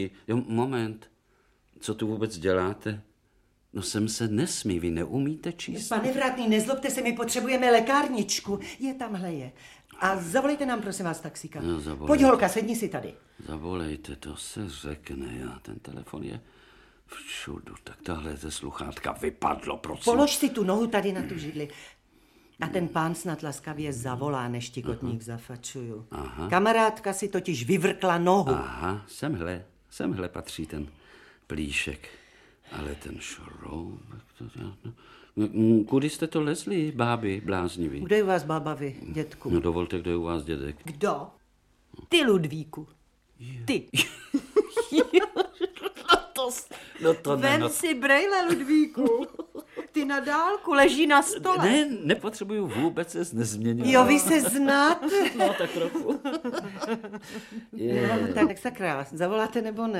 Jo, moment. Co tu vůbec děláte? No sem se nesmí, vy neumíte číst? Pane Vrátný, nezlobte se, my potřebujeme lékárničku. A zavolejte nám, prosím vás, taxíka. No, zavolejte. Pojď, holka, sedni si tady. Zavolejte, to se řekne, já. Ten telefon je všudu. Tak tohle ze sluchátka vypadlo, prosím. Polož si tu nohu tady na tu židli. A ten pán snad laskavě zavolá, než ti kotník zafačuju. Aha. Kamarádka si totiž vyvrkla nohu. Aha, semhle patří ten plíšek. Ale ten šroubek, kudy jste to lezli, báby bláznivý? Kde je u vás bába vy, dětku? No dovolte, kdo je u vás dědek. Kdo? Ty, Ludvíku. Ty. Vem si brejle, Ludvíku. Ty na dálku, leží na stole. Ne, nepotřebuju vůbec se nezměnit. Jo, vy se znáte. No, tak trochu. No, tak sakra, zavoláte nebo ne?